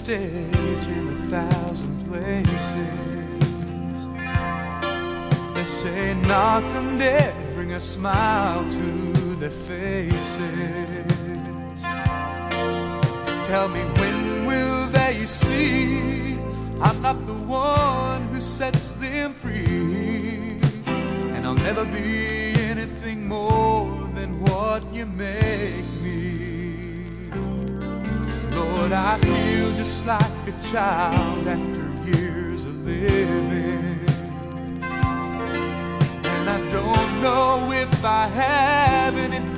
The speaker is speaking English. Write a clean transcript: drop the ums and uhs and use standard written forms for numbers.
stage in 1,000 places. They say knock them dead, bring a smile to their faces. Tell me, when will they see I'm not the one who sets them free, and I'll never be anything more than what you make me. Lord, I feel just like a child after years of living, and I don't know if I have anything